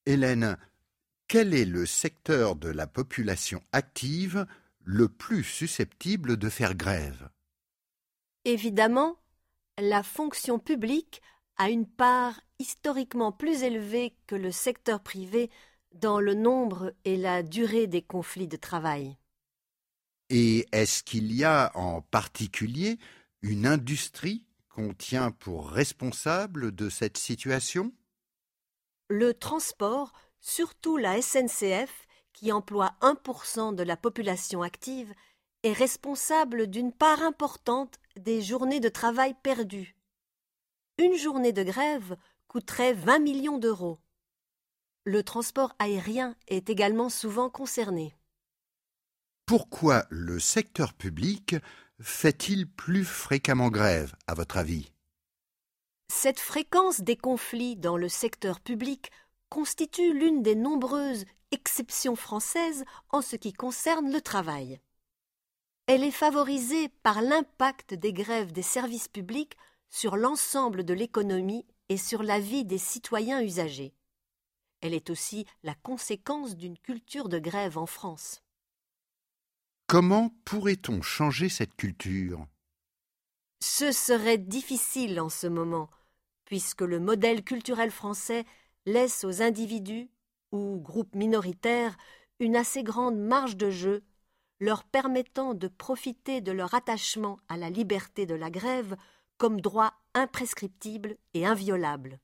Hélène, quel est le secteur de la population active le plus susceptible de faire grève? Évidemment, la fonction publique a une part historiquement plus élevée que le secteur privé dans le nombre et la durée des conflits de travail. Et est-ce qu'il y a en particulier une industrie qu'on tient pour responsable de cette situation? Le transport, surtout la SNCF, qui emploie 1% de la population active, est responsable d'une part importante des journées de travail perdues. Une journée de grève coûterait 20 millions d'euros. Le transport aérien est également souvent concerné. Pourquoi le secteur public fait-il plus fréquemment grève, à votre avis? Cette fréquence des conflits dans le secteur public constitue l'une des nombreuses exceptions françaises en ce qui concerne le travail. Elle est favorisée par l'impact des grèves des services publics sur l'ensemble de l'économie et sur la vie des citoyens usagers. Elle est aussi la conséquence d'une culture de grève en France. Comment pourrait-on changer cette culture? Ce serait difficile en ce moment, puisque le modèle culturel français laisse aux individus ou groupes minoritaires une assez grande marge de jeu, leur permettant de profiter de leur attachement à la liberté de la grève comme droit imprescriptible et inviolable.